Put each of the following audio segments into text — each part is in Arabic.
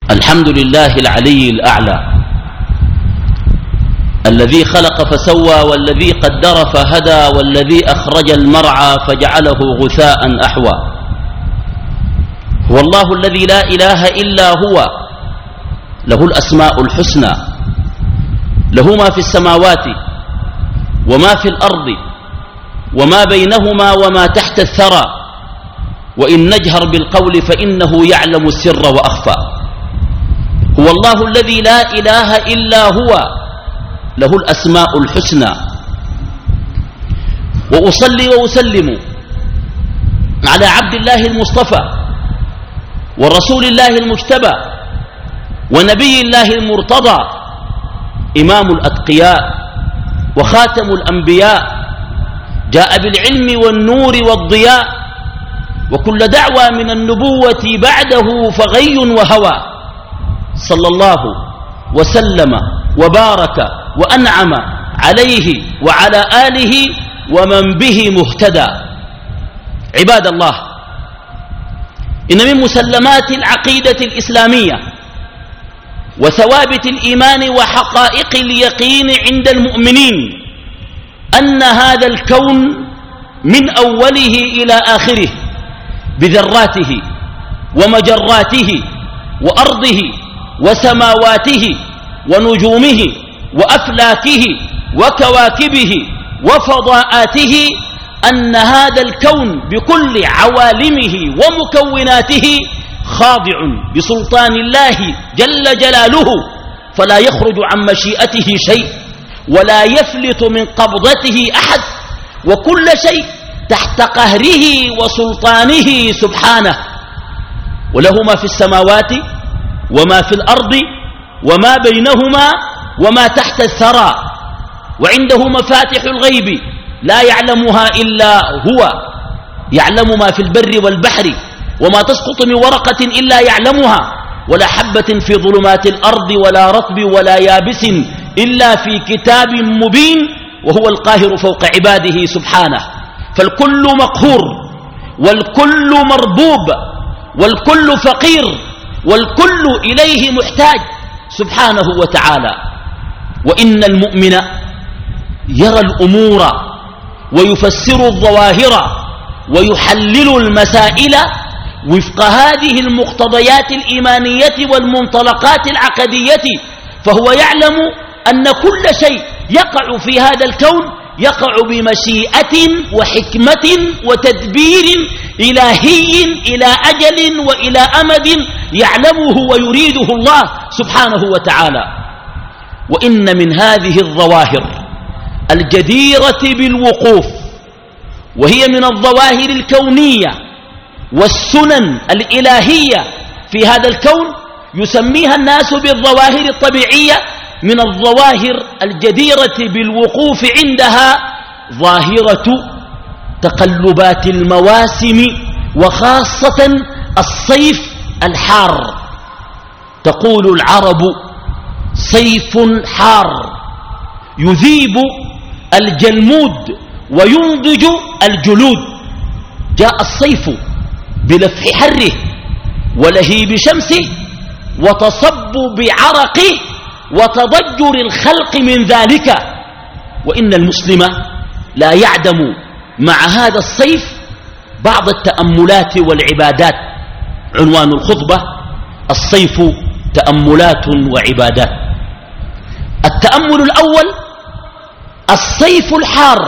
الحمد لله العلي الأعلى الذي خلق فسوى والذي قدر فهدى والذي أخرج المرعى فجعله غثاء أحوى. هو الله الذي لا إله إلا هو، له الأسماء الحسنى، له ما في السماوات وما في الأرض وما بينهما وما تحت الثرى، وإن نجهر بالقول فإنه يعلم السر وأخفى. هو الله الذي لا إله إلا هو، له الأسماء الحسنى. وأصلي وأسلم على عبد الله المصطفى ورسول الله المجتبى ونبي الله المرتضى، إمام الأتقياء وخاتم الأنبياء، جاء بالعلم والنور والضياء، وكل دعوى من النبوة بعده فغي وهوى. صلى الله وسلم وبارك وأنعم عليه وعلى آله ومن به مهتدى. عباد الله، إن من مسلمات العقيدة الإسلامية وثوابت الإيمان وحقائق اليقين عند المؤمنين أن هذا الكون من أوله إلى آخره بذراته ومجراته وأرضه وسماواته ونجومه وأفلاكه وكواكبه وفضاءاته، أن هذا الكون بكل عوالمه ومكوناته خاضع بسلطان الله جل جلاله، فلا يخرج عن مشيئته شيء ولا يفلت من قبضته أحد، وكل شيء تحت قهره وسلطانه سبحانه، وله ما في السماوات وما في الأرض وما بينهما وما تحت الثرى، وعنده مفاتح الغيب لا يعلمها إلا هو، يعلم ما في البر والبحر وما تسقط من ورقة إلا يعلمها، ولا حبة في ظلمات الأرض ولا رطب ولا يابس إلا في كتاب مبين، وهو القاهر فوق عباده سبحانه. فالكل مقهور والكل مربوب والكل فقير والكل إليه محتاج سبحانه وتعالى. وإن المؤمن يرى الأمور ويفسر الظواهر ويحلل المسائل وفق هذه المقتضيات الإيمانية والمنطلقات العقدية، فهو يعلم أن كل شيء يقع في هذا الكون يقع بمشيئة وحكمة وتدبير إلهي إلى أجل وإلى أمد يعلمه ويريده الله سبحانه وتعالى. وإن من هذه الظواهر الجديرة بالوقوف، وهي من الظواهر الكونية والسنن الإلهية في هذا الكون، يسميها الناس بالظواهر الطبيعية، من الظواهر الجديرة بالوقوف عندها ظاهرة تقلبات المواسم، وخاصة الصيف الحار. تقول العرب صيف حار يذيب الجلمود وينضج الجلود. جاء الصيف بلفح حره ولهيب شمسه وتصبب عرقه وتضجر الخلق من ذلك. وإن المسلم لا يعدم مع هذا الصيف بعض التأملات والعبادات. عنوان الخطبة: الصيف تأملات وعبادات. التأمل الأول: الصيف الحار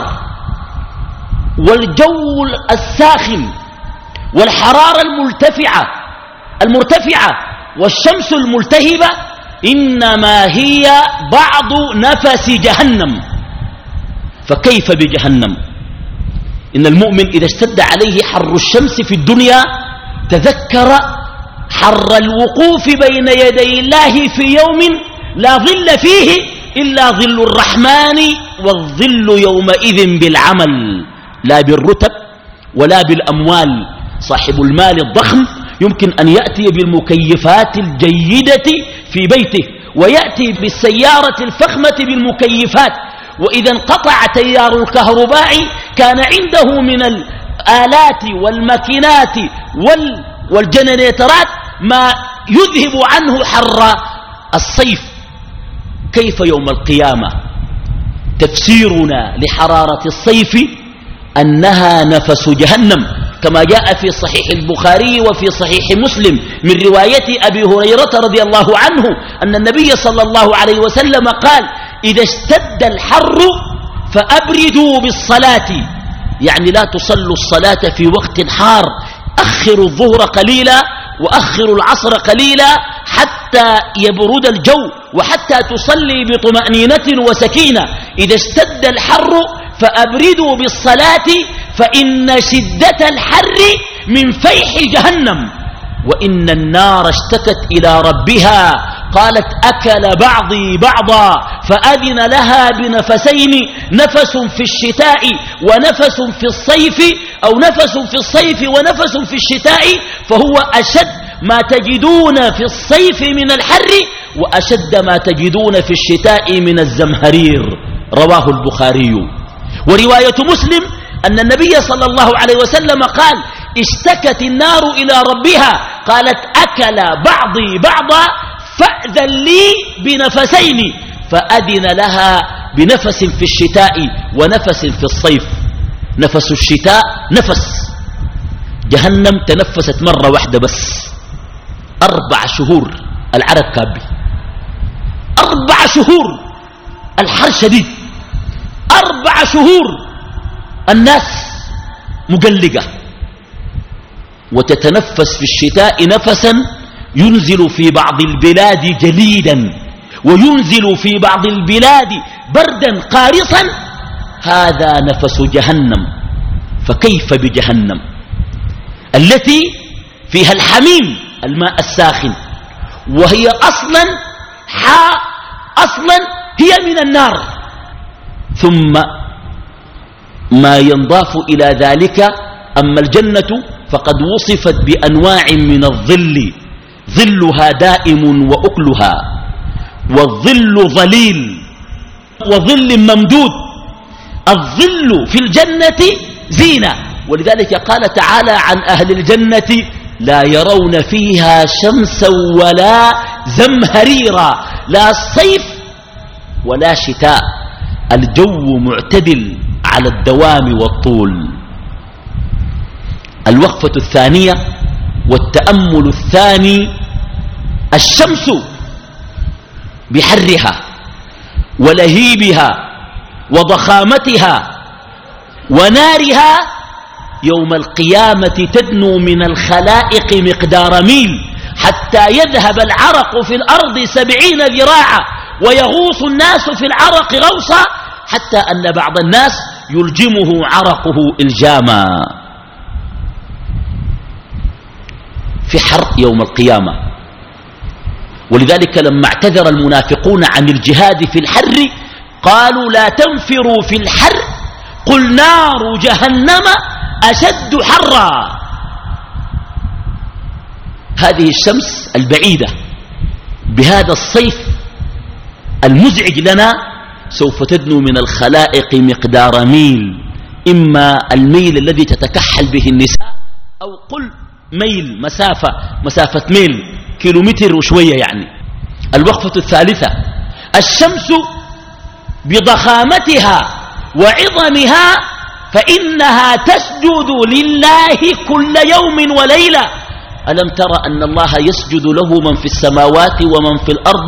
والجو الساخن والحرارة المرتفعة والشمس الملتهبة إنما هي بعض نفس جهنم. فكيف بجهنم؟ إن المؤمن إذا اشتد عليه حر الشمس في الدنيا تذكر حر الوقوف بين يدي الله في يوم لا ظل فيه إلا ظل الرحمن، والظل يومئذ بالعمل لا بالرتب ولا بالأموال. صاحب المال الضخم يمكن أن يأتي بالمكيفات الجيدة في بيته ويأتي بالسيارة الفخمة بالمكيفات، وإذا انقطع تيار الكهرباء كان عنده من الآلات والماكينات والجنريترات ما يذهب عنه حر الصيف. كيف يوم القيامة؟ تفسيرنا لحرارة الصيف أنها نفس جهنم، كما جاء في صحيح البخاري وفي صحيح مسلم من رواية أبي هريرة رضي الله عنه أن النبي صلى الله عليه وسلم قال: إذا اشتد الحر فأبردوا بالصلاة، يعني لا تصلوا الصلاة في وقت حار، أخروا الظهر قليلا وأخروا العصر قليلا حتى يبرد الجو وحتى تصلي بطمأنينة وسكينة. إذا اشتد الحر فأبردوا بالصلاة فإن شدة الحر من فيح جهنم، وإن النار اشتكت إلى ربها قالت: أكل بعضي بعضا، فأذن لها بنفسين، نفس في الشتاء ونفس في الصيف، أو نفس في الصيف ونفس في الشتاء، فهو أشد ما تجدون في الصيف من الحر وأشد ما تجدون في الشتاء من الزمهرير. رواه البخاري. ورواية مسلم أن النبي صلى الله عليه وسلم قال: اشتكت النار إلى ربها قالت: أكل بعضي بعضا فأذن لي بنفسين، فأذن لها بنفس في الشتاء ونفس في الصيف. نفس الشتاء نفس، جهنم تنفست مرة واحدة بس، 4 شهور العرب كابي، 4 شهور الحر شديد، 4 شهور الناس مقلقة، وتتنفس في الشتاء نفسا ينزل في بعض البلاد جليدا وينزل في بعض البلاد بردا قارصا، هذا نفس جهنم. فكيف بجهنم التي فيها الحميم الماء الساخن، وهي أصلا هي من النار، ثم ما ينضاف إلى ذلك. أما الجنة فقد وصفت بأنواع من الظل، ظلها دائم وأكلها، والظل ظليل وظل ممدود. الظل في الجنة زينة، ولذلك قال تعالى عن أهل الجنة: لا يرون فيها شمسا ولا زمهريرا، لا صيف ولا شتاء، الجو معتدل على الدوام والطول. الوقفة الثانية والتأمل الثاني: الشمس بحرها ولهيبها وضخامتها ونارها يوم القيامة تدنو من الخلائق مقدار ميل، حتى يذهب العرق في الأرض 70 ذراعا، ويغوص الناس في العرق غوصا، حتى أن بعض الناس يلجمه عرقه إلجاما. في حر يوم القيامة. ولذلك لما اعتذر المنافقون عن الجهاد في الحر قالوا: لا تنفروا في الحر، قل نار جهنم أشد حرا. هذه الشمس البعيدة بهذا الصيف المزعج لنا سوف تدنو من الخلائق مقدار ميل، إما الميل الذي تتكحل به النساء، أو قل ميل، مسافة ميل، كيلومتر وشوية يعني. الوقفة الثالثة: الشمس بضخامتها وعظمها فإنها تسجد لله كل يوم وليلة. ألم تر أن الله يسجد له من في السماوات ومن في الأرض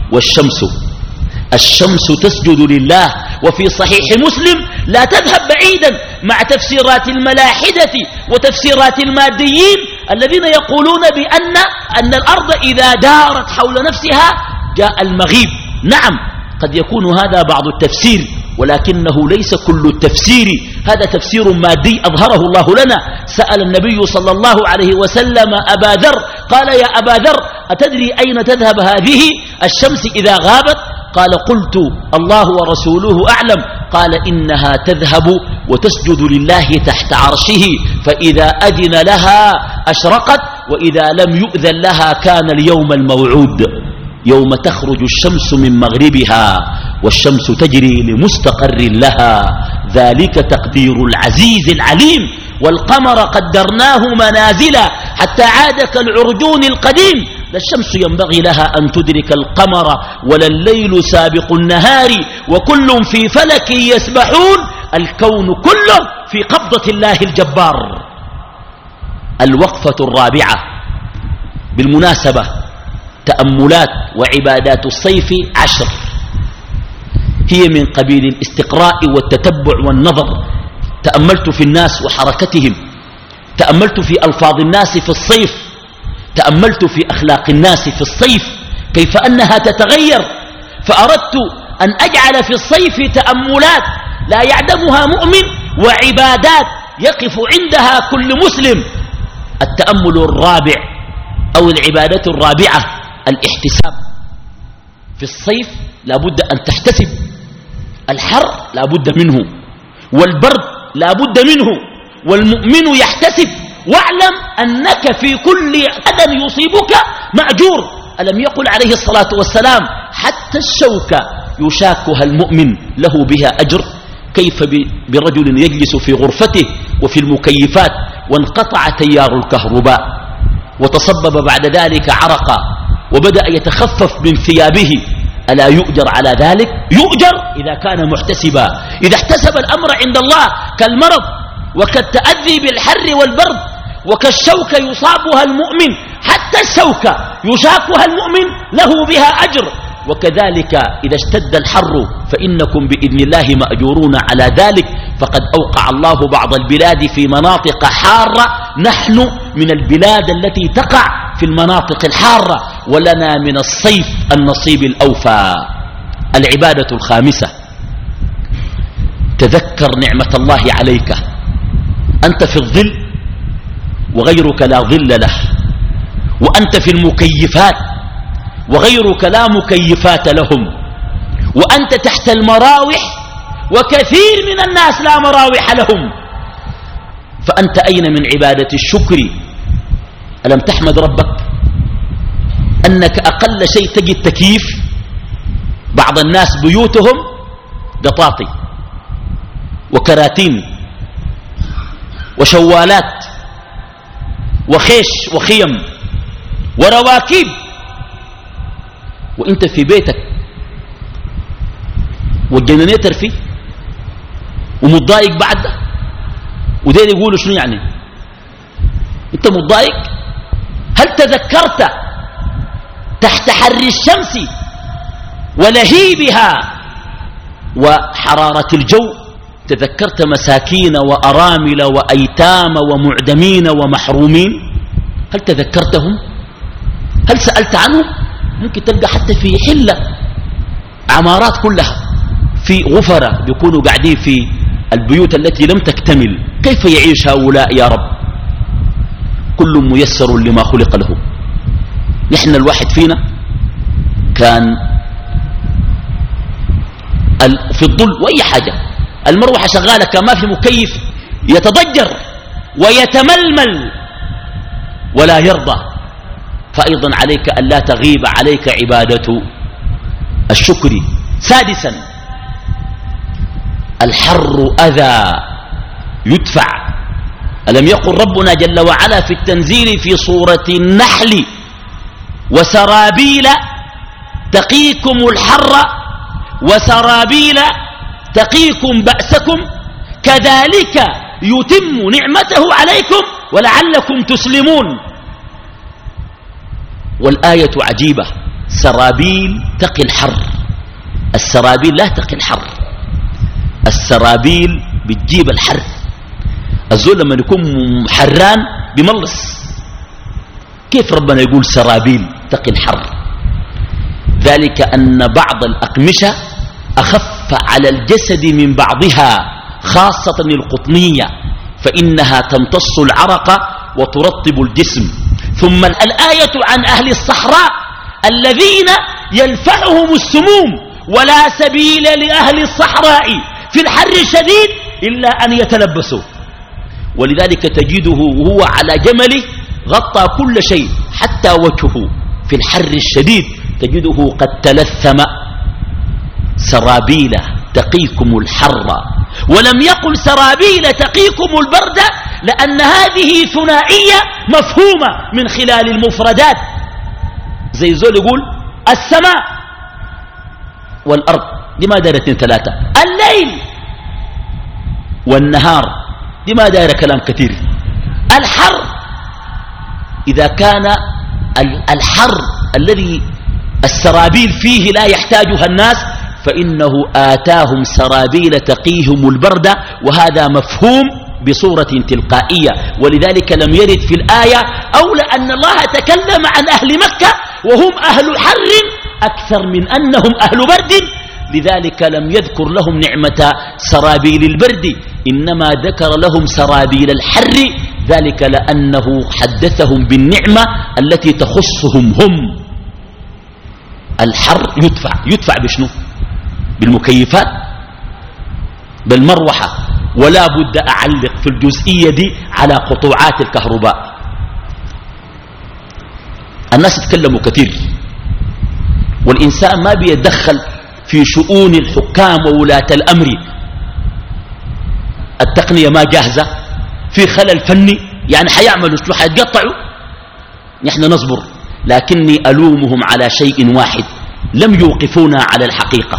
الشمس تسجد لله. وفي صحيح مسلم: لا تذهب بعيدا مع تفسيرات الملاحدة وتفسيرات الماديين الذين يقولون أن الأرض إذا دارت حول نفسها جاء المغيب. نعم، قد يكون هذا بعض التفسير، ولكنه ليس كل التفسير، هذا تفسير مادي أظهره الله لنا. سأل النبي صلى الله عليه وسلم أبا ذر قال: يا أبا ذر، أتدري أين تذهب هذه الشمس إذا غابت؟ قال: قلت: الله ورسوله أعلم. قال: إنها تذهب وتسجد لله تحت عرشه، فإذا أذن لها أشرقت، وإذا لم يؤذن لها كان اليوم الموعود، يوم تخرج الشمس من مغربها والشمس تجري لمستقر لها، ذلك تقدير العزيز العليم. والقمر قدرناه منازل حتى عاد كالعرجون القديم، لا الشمس ينبغي لها أن تدرك القمر ولا الليل سابق النهار وكل في فلك يسبحون الكون كله في قبضة الله الجبار. الوقفة الرابعة بالمناسبة تأملات وعبادات الصيف 10 هي من قبيل الاستقراء والتتبع والنظر. تأملت في الناس وحركتهم، تأملت في ألفاظ الناس في الصيف، تأملت في أخلاق الناس في الصيف كيف أنها تتغير، فأردت أن أجعل في الصيف تأملات لا يعدمها مؤمن وعبادات يقف عندها كل مسلم. التأمل الرابع أو العبادة الرابعة الاحتساب. في الصيف لا بد أن تحتسب، الحر لا بد منه والبرد لا بد منه، والمؤمن يحتسب. واعلم أنك في كل أذى يصيبك مأجور. ألم يقل عليه الصلاة والسلام حتى الشوكة يشاكها المؤمن له بها أجر؟ كيف برجل يجلس في غرفته وفي المكيفات وانقطع تيار الكهرباء وتصبب بعد ذلك عرقا وبدأ يتخفف من ثيابه، ألا يؤجر على ذلك؟ يؤجر إذا كان محتسبا. إذا احتسب الأمر عند الله كالمرض وكالتأذي بالحر والبرد وكالشوكة يصابها المؤمن، حتى الشوكة يشاكها المؤمن له بها أجر. وكذلك إذا اشتد الحر فإنكم بإذن الله مأجورون على ذلك. فقد أوقع الله بعض البلاد في مناطق حارة، نحن من البلاد التي تقع في المناطق الحارة، ولنا من الصيف النصيب الأوفى. العبادة الخامسة تذكر نعمة الله عليك. أنت في الظل وغيرك لا ظل له، وأنت في المكيفات وغيرك لا مكيفات لهم، وأنت تحت المراوح وكثير من الناس لا مراوح لهم. فأنت أين من عبادة الشكر؟ ألم تحمد ربك أنك أقل شيء تجد تكييف؟ بعض الناس بيوتهم قطاطي وكراتين وشوالات وخيش وخيم ورواكيب، وانت في بيتك والجنريتر فيه ومتضايق بعد ده. ودين يقولوا شنو يعني انت متضايق؟ هل تذكرت تحت حر الشمس ولهيبها وحرارة الجو تذكرت مساكين وأرامل وأيتام ومعدمين ومحرومين؟ هل تذكرتهم؟ هل سألت عنهم؟ ممكن تلقى حتى في حلة عمارات كلها في غفرة بيكونوا قاعدين في البيوت التي لم تكتمل. كيف يعيش هؤلاء يا رب؟ كل ميسر لما خلق له. نحن الواحد فينا كان في الظل وأي حاجة المروحة شغالة كان ما في مكيف يتضجر ويتململ ولا يرضى. فأيضا عليك أن لا تغيب عليك عبادة الشكر. سادسا الحر أذى يدفع. ألم يقل ربنا جل وعلا في التنزيل في سورة النحل وسرابيل تقيكم الحر وسرابيل تقيكم بأسكم كذلك يتم نعمته عليكم ولعلكم تسلمون. والآية عجيبة، سرابيل تقي الحر. السرابيل لا تقي الحر، السرابيل بتجيب الحر. الزول لما يكون حران بملص. كيف ربنا يقول سرابيل تقي الحر؟ ذلك أن بعض الأقمشة أخف على الجسد من بعضها، خاصة القطنية، فإنها تمتص العرق وترطب الجسم. ثم الآية عن أهل الصحراء الذين يلفحهم السموم، ولا سبيل لأهل الصحراء في الحر الشديد إلا أن يتلبسوا. ولذلك تجده وهو على جمله غطى كل شيء حتى وجهه، في الحر الشديد تجده قد تلثم. سرابيل تقيكم الحر، ولم يقل سرابيل تقيكم البرد، لأن هذه ثنائية مفهومة من خلال المفردات. زي زول يقول السماء والأرض، دي ما دايرة 2 3. الليل والنهار، دي ما دايرة كلام كثير. الحر، إذا كان الحر الذي السرابيل فيه لا يحتاجها الناس، فإنه آتاهم سرابيل تقيهم البرد، وهذا مفهوم بصورة تلقائية. ولذلك لم يرد في الآية أو لأن الله تكلم عن أهل مكة وهم أهل حر أكثر من أنهم أهل برد، لذلك لم يذكر لهم نعمة سرابيل البرد، إنما ذكر لهم سرابيل الحر، ذلك لأنه حدثهم بالنعمة التي تخصهم هم. الحر يدفع بشنو؟ بالمكيفات، بالمروحة. ولا بد أعلق في الجزئية دي على قطوعات الكهرباء. الناس يتكلموا كثير، والإنسان ما بيتدخل في شؤون الحكام وولاة الأمر. التقنية ما جاهزة، في خلل فني، يعني حيعملوا شنو؟ حيتقطعوا. نحن نصبر، لكني ألومهم على شيء واحد، لم يوقفونا على الحقيقة.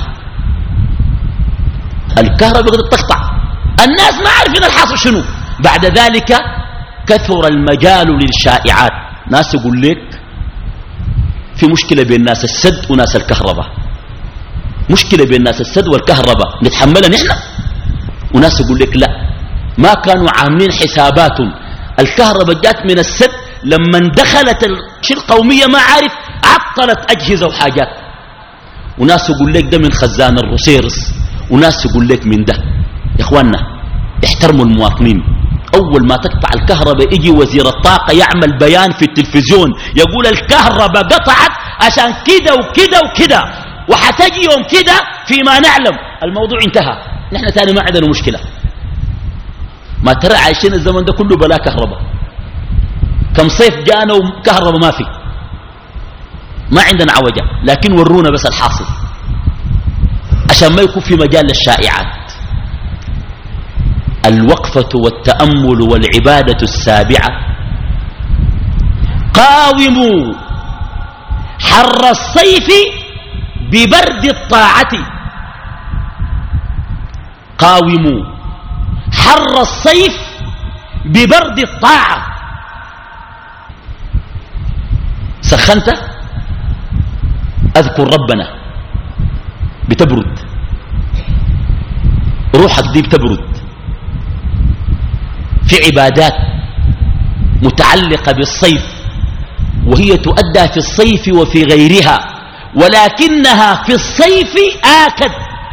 الكهرباء قد تقطع، الناس ما عارفين الحاصل شنو. بعد ذلك كثر المجال للشائعات. ناس يقول لك في مشكلة بين ناس السد وناس الكهرباء، مشكلة بين ناس السد والكهرباء نتحملها نحن. وناس يقول لك لا، ما كانوا عاملين حساباتهم، الكهرباء جات من السد، لما دخلت القومية ما عارف عطلت أجهزة وحاجات. وناس يقول لك ده من خزان الروسيرس، وناس يقول لك من ده. يا اخواننا احترموا المواطنين. اول ما تقطع الكهرباء يجي وزير الطاقة يعمل بيان في التلفزيون يقول الكهرباء قطعت عشان كده وكده وكده، وحتجي يوم كده فيما نعلم. الموضوع انتهى، نحن ثاني ما عندنا مشكلة. ما ترى عايشين الزمن ده كله بلا كهرباء. كم صيف جانا وكهرباء ما في، ما عندنا عوجة، لكن ورونا بس الحاصل عشان ما يكون في مجال للشائعات. الوقفة والتأمل والعبادة السابعة. قاوموا حر الصيف ببرد الطاعة. قاوموا حر الصيف ببرد الطاعة. سخنت، أذكر ربنا، بتبرد روحك دي، بتبرد. في عبادات متعلقة بالصيف وهي تؤدى في الصيف وفي غيرها، ولكنها في الصيف آكد.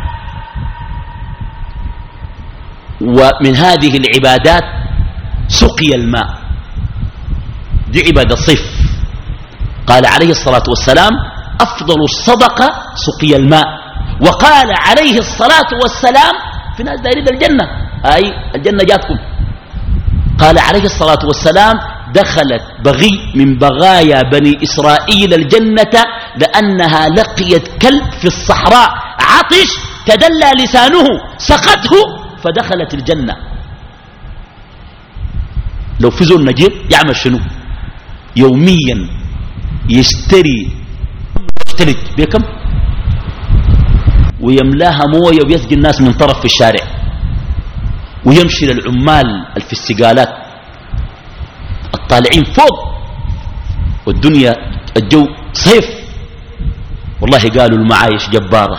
ومن هذه العبادات سقي الماء، دي عبادة الصيف. قال عليه الصلاة والسلام أفضل الصدقة سقي الماء. وقال عليه الصلاة والسلام في ناس دايرين الجنة، أي الجنة جاتكم. قال عليه الصلاة والسلام دخلت بغي من بغايا بني إسرائيل الجنة لأنها لقيت كلب في الصحراء عطش، تدلى لسانه سقته فدخلت الجنة. لو في زول نجيب يعمل شنو؟ يوميا يشتري بكم ويملاها مويه ويسقي الناس من طرف في الشارع، ويمشي للعمال في السقالات الطالعين فوق، والدنيا الجو صيف. والله قالوا المعايش جبارة،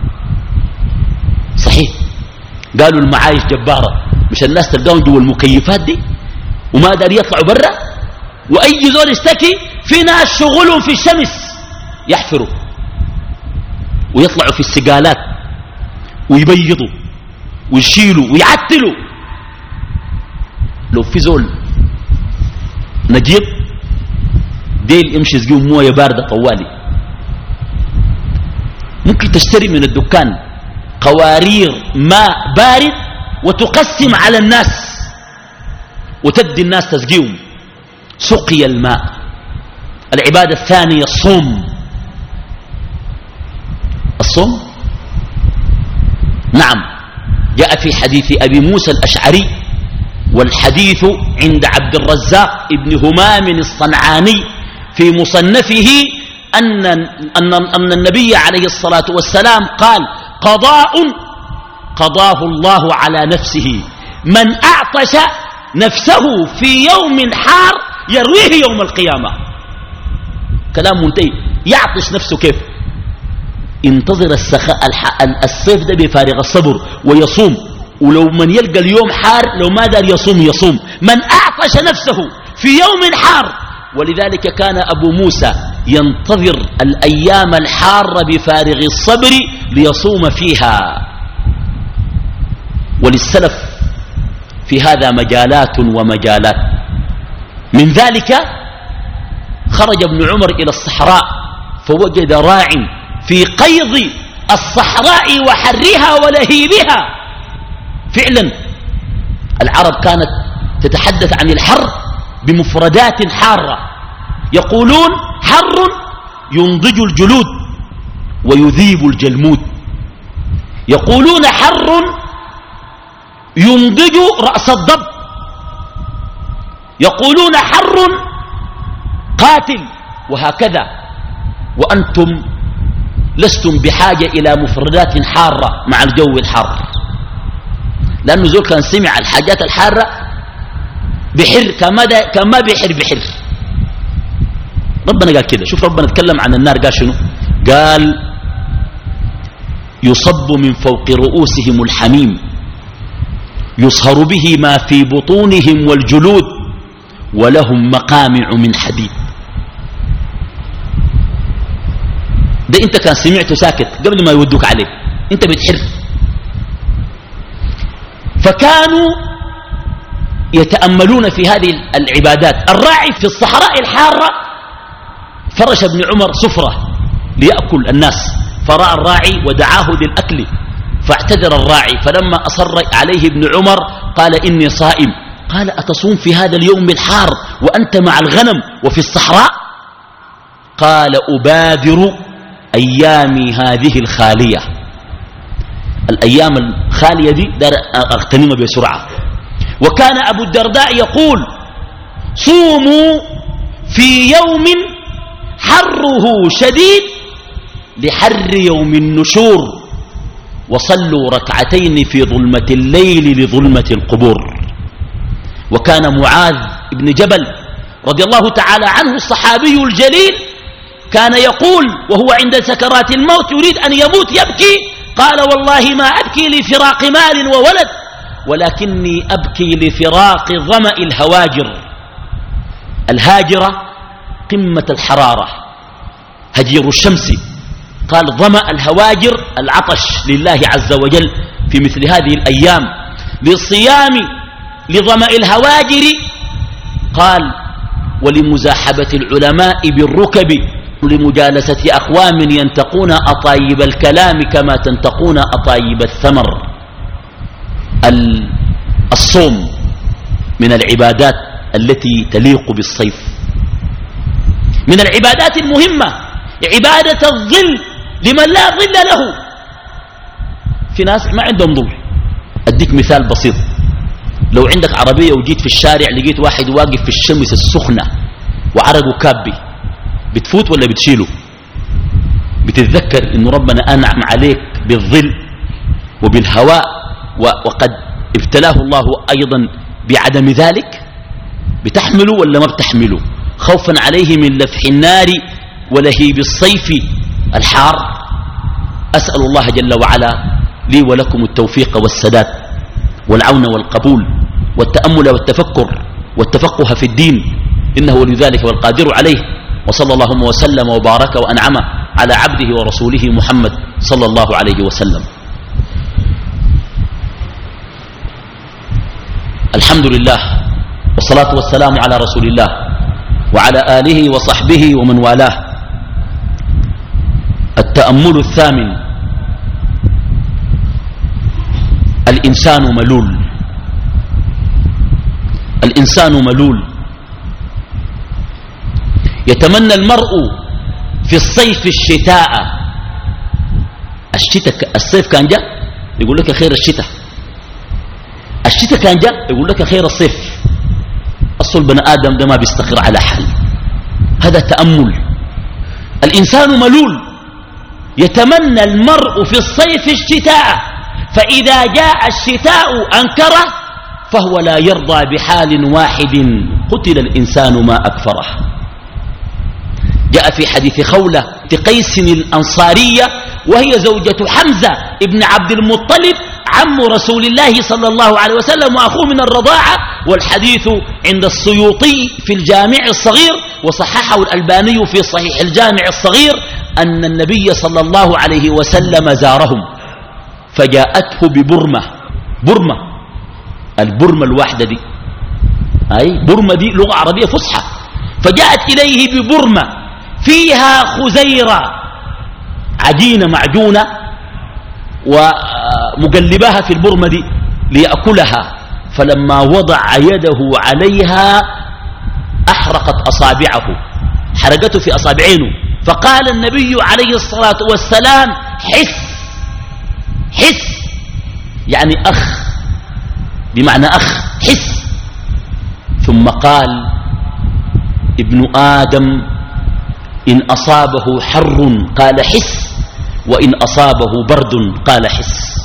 صحيح قالوا المعايش جبارة. مش الناس تلقاهم جوا المكيفات دي وما دار يطلعوا برا، وأي زول يشتكي في ناس شغلهم في الشمس يحفروا ويطلعوا في السقالات ويبيضوا ويشيلوا ويعتلوا. لو في زول نجيب ديل يمشي يسقيهم مويه بارده طوالي. ممكن تشتري من الدكان قوارير ماء بارد وتقسم على الناس وتدي الناس تسقيهم. سقي الماء. العبادة الثانية الصوم. الصوم نعم جاء في حديث أبي موسى الأشعري، والحديث عند عبد الرزاق ابن همام الصنعاني في مصنفه أن النبي عليه الصلاة والسلام قال قضاء قضاه الله على نفسه، من أعطش نفسه في يوم حار يرويه يوم القيامة. كلام منتهي. يعطش نفسه كيف؟ انتظر الصيف ده بفارغ الصبر ويصوم، ولو من يلقى اليوم حار لو ما دار يصوم. من أعطش نفسه في يوم حار. ولذلك كان أبو موسى ينتظر الأيام الحارة بفارغ الصبر ليصوم فيها. وللسلف في هذا مجالات ومجالات. من ذلك خرج ابن عمر إلى الصحراء فوجد راع في قيض الصحراء وحرها ولهيبها. فعلا العرب كانت تتحدث عن الحر بمفردات حارة، يقولون حر ينضج الجلود ويذيب الجلمود، يقولون حر ينضج رأس الضب، يقولون حر قاتل، وهكذا. وأنتم لستم بحاجة إلى مفردات حارة مع الجو الحار، لأنه زول كان سمع الحاجات الحارة بحر كما بحر. ربنا قال كده. شوف ربنا اتكلم عن النار قال شنو؟ قال يصب من فوق رؤوسهم الحميم يصهر به ما في بطونهم والجلود ولهم مقامع من حديد. ده انت كان سمعته ساكت قبل ما يودوك عليه، انت بتحر. فكانوا يتأملون في هذه العبادات. الراعي في الصحراء الحارة فرش ابن عمر سفرة ليأكل الناس، فرأى الراعي ودعاه للأكل فاعتذر الراعي، فلما أصر عليه ابن عمر قال إني صائم. قال أتصوم في هذا اليوم الحار وأنت مع الغنم وفي الصحراء؟ قال أبادر أيامي هذه الخالية، الأيام الخالية دي دار أغتنم بسرعة. وكان أبو الدرداء يقول صوموا في يوم حره شديد لحر يوم النشور، وصلوا ركعتين في ظلمة الليل لظلمة القبور. وكان معاذ بن جبل رضي الله تعالى عنه الصحابي الجليل كان يقول وهو عند سكرات الموت يريد أن يموت يبكي، قال والله ما أبكي لفراق مال وولد ولكني أبكي لفراق ظمأ الهواجر. الهاجرة قمة الحرارة، هجير الشمس. قال ظمأ الهواجر العطش لله عز وجل في مثل هذه الأيام للصيام لظمأ الهواجر. قال ولمزاحبة العلماء بالركب لمجالسة أقوام ينتقون أطايب الكلام كما تنتقون أطايب الثمر. الصوم من العبادات التي تليق بالصيف، من العبادات المهمة عبادة الظل لمن لا ظل له. في ناس ما عندهم ظل. أديك مثال بسيط، لو عندك عربية وجيت في الشارع لقيت واحد واقف في الشمس السخنة وعرقه كابي، بتفوت ولا بتشيله؟ بتتذكر إنه ربنا أنعم عليك بالظل وبالهواء وقد ابتلاه الله أيضا بعدم ذلك، بتحمله ولا ما بتحمله خوفا عليه من لفح النار ولهيب الصيف الحار؟ أسأل الله جل وعلا لي ولكم التوفيق والسداد والعون والقبول والتأمل والتفكر والتفقه في الدين، إنه ولي ذلك والقادر عليه. وصلى اللهم وسلم وبارك وأنعم على عبده ورسوله محمد صلى الله عليه وسلم. الحمد لله والصلاة والسلام على رسول الله وعلى آله وصحبه ومن والاه. التأمل الثامن: الإنسان ملول. الإنسان ملول، يتمنى المرء في الصيف الشتاء. الصيف كان جاء يقول لك خير الشتاء، الشتاء كان جاء يقول لك خير الصيف. أصل بني آدم ده ما بيستقر على حال. هذا تأمل. الإنسان ملول، يتمنى المرء في الصيف الشتاء، فإذا جاء الشتاء أنكره، فهو لا يرضى بحال واحد. قتل الإنسان ما أكفره. جاء في حديث خولة قيس الأنصارية، وهي زوجة حمزة ابن عبد المطلب عم رسول الله صلى الله عليه وسلم وأخوه من الرضاعة، والحديث عند السيوطي في الجامع الصغير، وصححه الألباني في صحيح الجامع الصغير، أن النبي صلى الله عليه وسلم زارهم، فجاءته ببرمة. برمة، البرمة الواحدة دي، أي برمة دي لغة عربية فصحى، فجاءت إليه ببرمة فيها خزيرة، عجينة معجونة، ومقلباها في البرمة دي ليأكلها، فلما وضع يده عليها أحرقت أصابعه، حرقته في أصابعينه، فقال النبي عليه الصلاة والسلام: حس حس، يعني أخ، بمعنى أخ، حس. ثم قال: ابن آدم إن أصابه حر قال حس، وإن أصابه برد قال حس.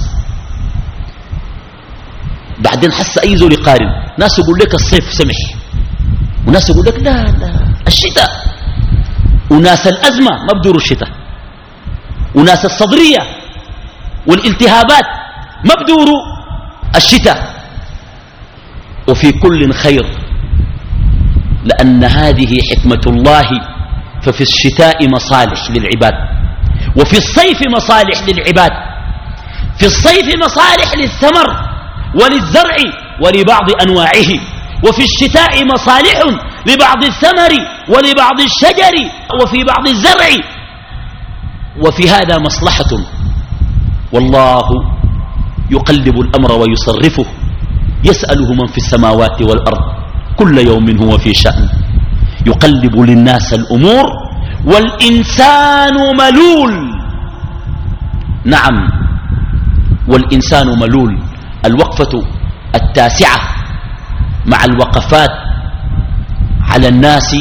بعدين حس أي زول يقارن، ناس يقول لك الصيف سمح، وناس يقول لك لا الشتاء، وناس الأزمة ما بدوروا الشتاء، وناس الصدرية والالتهابات ما بدوروا الشتاء. وفي كل خير، لأن هذه حكمة الله. ففي الشتاء مصالح للعباد، وفي الصيف مصالح للعباد. في الصيف مصالح للثمر وللزرع ولبعض أنواعه، وفي الشتاء مصالح لبعض الثمر ولبعض الشجر وفي بعض الزرع، وفي هذا مصلحة. والله يقلب الأمر ويصرفه، يسأله من في السماوات والأرض كل يوم هو في شأن، يقلب للناس الأمور، والإنسان ملول. نعم، والإنسان ملول. الوقفة التاسعة مع الوقفات على الناس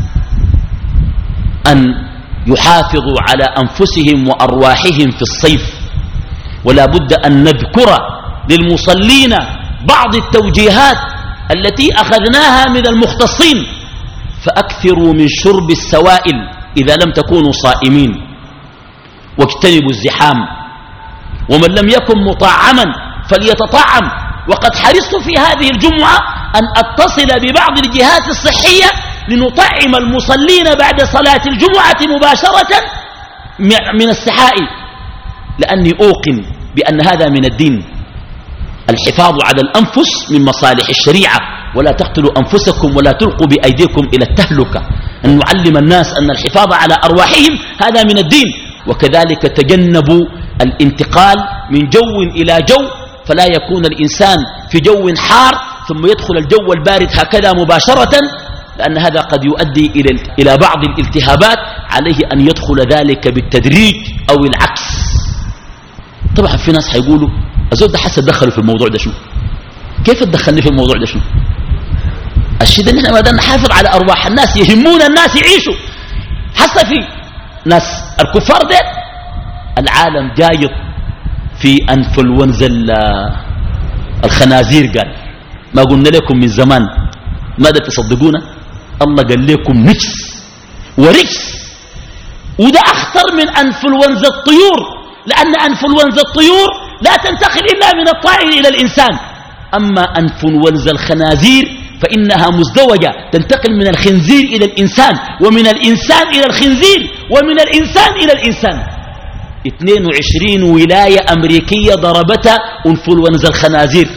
أن يحافظوا على أنفسهم وأرواحهم في الصيف، ولا بد أن نذكر للمصلين بعض التوجيهات التي أخذناها من المختصين. فأكثروا من شرب السوائل إذا لم تكونوا صائمين، واجتنبوا الزحام، ومن لم يكن مطعما فليتطعم. وقد حرصت في هذه الجمعة أن أتصل ببعض الجهات الصحية لنطعم المصلين بعد صلاة الجمعة مباشرة من السحائي، لأني أوقن بأن هذا من الدين. الحفاظ على الأنفس من مصالح الشريعة، ولا تقتلوا أنفسكم ولا تلقوا بأيديكم إلى التهلكة. أن نعلم الناس أن الحفاظ على أرواحهم هذا من الدين. وكذلك تجنبوا الانتقال من جو إلى جو، فلا يكون الإنسان في جو حار ثم يدخل الجو البارد هكذا مباشرة، لأن هذا قد يؤدي إلى بعض الالتهابات. عليه أن يدخل ذلك بالتدريج أو العكس. طبعا في ناس حيقولوا الزول ده حسن دخلوا في الموضوع ده شنو؟ كيف تدخلني في الموضوع ده شنو؟ الشيء ده نحن ما بدنا نحافظ على أرواح الناس، يهمون الناس يعيشوا. حتى في ناس الكفار ده العالم جايط في أنفلونزا الخنازير، قال ما قلنا لكم من زمان، ماذا تصدقون؟ الله قال لكم نجس ورجس، وده أخطر من أنفلونزا الطيور، لأن أنفلونزا الطيور لا تنتقل إلا من الطائر إلى الإنسان، أما أنفلونزا الخنازير فإنها مزدوجة، تنتقل من الخنزير إلى الإنسان، ومن الإنسان إلى الخنزير، ومن الإنسان إلى الإنسان. 22 ولاية أمريكية ضربتها أنفلونزا الخنازير.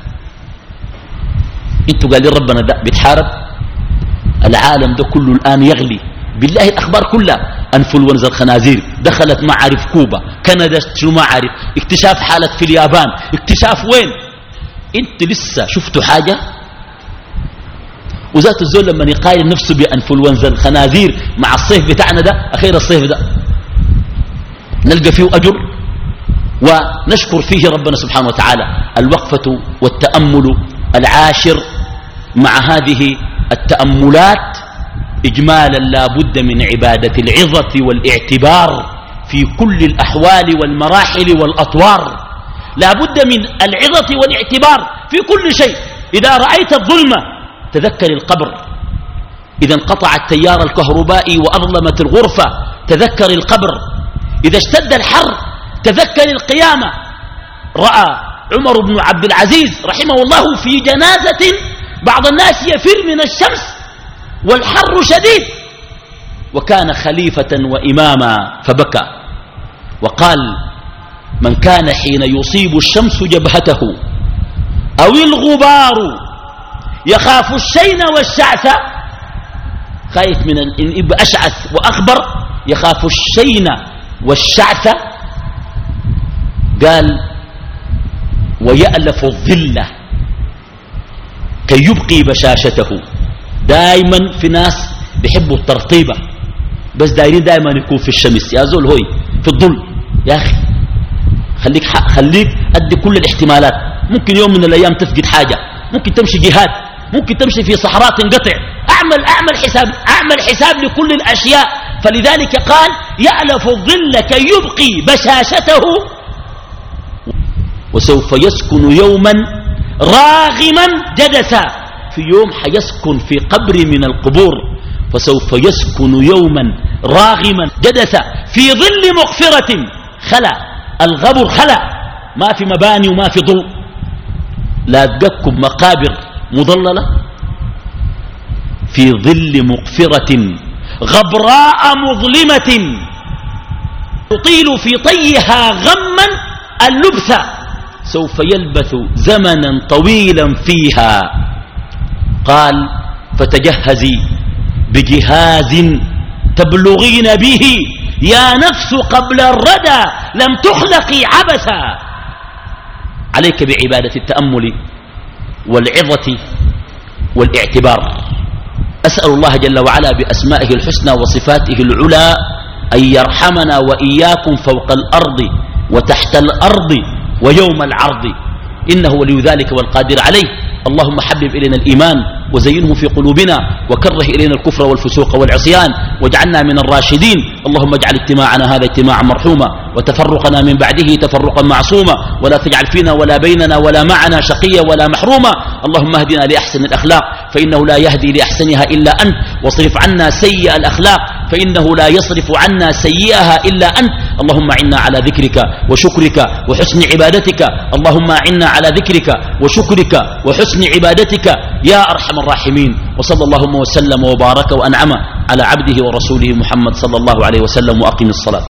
انتوا قال لي ربنا ده بيتحارب؟ العالم ده كله الآن يغلي بالله، الأخبار كلها أنفلونزا الخنازير دخلت، ما عارف كوبا، كندا، شنو ما عارف، اكتشاف حالة في اليابان، اكتشاف وين. انت لسه شفتوا حاجة؟ وذات الزول لما يقارن نفسه بأنفلونزا الخنازير مع الصيف بتاعنا ده، أخير الصيف ده نلقى فيه أجر ونشكر فيه ربنا سبحانه وتعالى. الوقفة والتأمل العاشر مع هذه التأملات إجمالا لا بد من عبادة العظة والاعتبار في كل الأحوال والمراحل والأطوار. لا بد من العظة والاعتبار في كل شيء. إذا رأيت الظلمة تذكر القبر، إذا انقطع التيار الكهربائي وأظلمت الغرفة تذكر القبر، إذا اشتد الحر تذكر القيامة. رأى عمر بن عبد العزيز رحمه الله في جنازة بعض الناس يفر من الشمس والحر شديد، وكان خليفة وإماما فبكى وقال: من كان حين يصيب الشمس جبهته أو الغبار يخاف الشين والشعث، خايف من إن يبقى أشعث وأخبر، يخاف الشين والشعث، قال: ويألف الظلة كي يبقي بشاشته. دائما في ناس بيحبوا الترطيبة، بس دايرين دائما يكون في الشمس. يا زول هوي في الظل يا أخي، خليك أدي كل الاحتمالات. ممكن يوم من الأيام تفقد حاجة، ممكن تمشي جهاد، ممكن تمشي في صحراء تنقطع. أعمل حساب لكل الأشياء. فلذلك قال: يألف الظل كي يبقي بشاشته، وسوف يسكن يوما راغما جدثا. في يوم حيسكن في قبر من القبور، فسوف يسكن يوما راغما جدثا في ظل مغفرة. خلا الغبر، خلا ما في مباني وما في ضوء، لا تقكب مقابر مضللة، في ظل مغفرة غبراء مظلمة تطيل في طيها غما اللبث، سوف يلبث زمنا طويلا فيها. قال: فتجهزي بجهاز تبلغين به يا نفس قبل الردى لم تخلقي عبثا. عليك بعبادة التأمل والعظة والاعتبار. أسأل الله جل وعلا بأسمائه الحسنى وصفاته العلى أن يرحمنا وإياكم فوق الأرض وتحت الأرض ويوم العرض، إنه ولي ذلك والقادر عليه. اللهم حبب إلينا الإيمان وزينه في قلوبنا، وكره إلينا الكفر والفسوق والعصيان، واجعلنا من الراشدين. اللهم اجعل اجتماعنا هذا اجتماعا مرحوما، وتفرقنا من بعده تفرقا معصوما، ولا تجعل فينا ولا بيننا ولا معنا شقيا ولا محروما. اللهم اهدنا لأحسن الأخلاق فإنه لا يهدي لأحسنها إلا أنت، واصرف عنا سيئ الأخلاق فإنه لا يصرف عنا سيئها إلا أنت. اللهم أعنا على ذكرك وشكرك وحسن عبادتك. اللهم أعنا على ذكرك وشكرك وحسن عبادتك يا أرحم الراحمين. وصلى اللهم وسلم وبارك وأنعم على عبده ورسوله محمد صلى الله عليه وسلم. وأقم الصلاة.